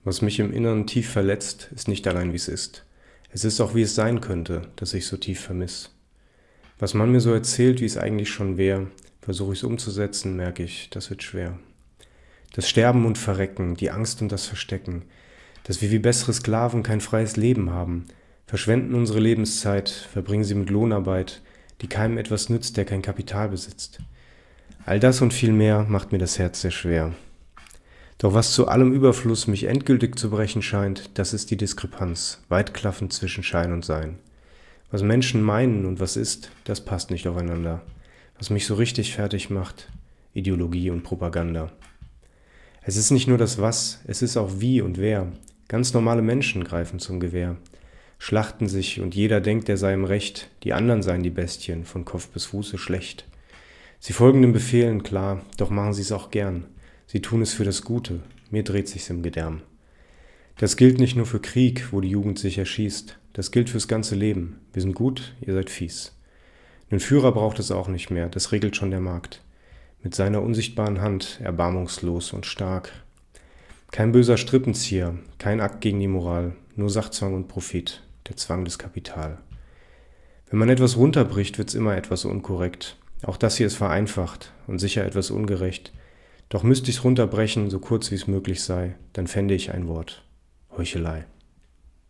Was mich im Inneren tief verletzt, ist nicht allein wie es ist. Es ist auch wie es sein könnte, dass ich so tief vermiss. Was man mir so erzählt, wie es eigentlich schon wär, versuche ich es umzusetzen, merke ich, das wird schwer. Das Sterben und Verrecken, die Angst und das Verstecken, dass wir wie bessere Sklaven kein freies Leben haben, verschwenden unsere Lebenszeit, verbringen sie mit Lohnarbeit, die keinem etwas nützt, der kein Kapital besitzt. All das und viel mehr macht mir das Herz sehr schwer. Doch was zu allem Überfluss mich endgültig zu brechen scheint, das ist die Diskrepanz, weit klaffend zwischen Schein und Sein. Was Menschen meinen und was ist, das passt nicht aufeinander. Was mich so richtig fertig macht, Ideologie und Propaganda. Es ist nicht nur das Was, es ist auch wie und wer. Ganz normale Menschen greifen zum Gewehr, schlachten sich und jeder denkt, er sei im Recht, die anderen seien die Bestien, von Kopf bis Fuße schlecht. Sie folgen den Befehlen, klar, doch machen sie es auch gern. Sie tun es für das Gute, mir dreht sich's im Gedärm. Das gilt nicht nur für Krieg, wo die Jugend sich erschießt, das gilt fürs ganze Leben. Wir sind gut, ihr seid fies. Nen Führer braucht es auch nicht mehr, das regelt schon der Markt. Mit seiner unsichtbaren Hand, erbarmungslos und stark. Kein böser Strippenzieher, kein Akt gegen die Moral, nur Sachzwang und Profit, der Zwang des Kapital. Wenn man etwas runterbricht, wird's immer etwas unkorrekt. Auch das hier ist vereinfacht und sicher etwas ungerecht. Doch müsste ich's runterbrechen, so kurz wie es möglich sei, dann fände ich ein Wort: Heuchelei.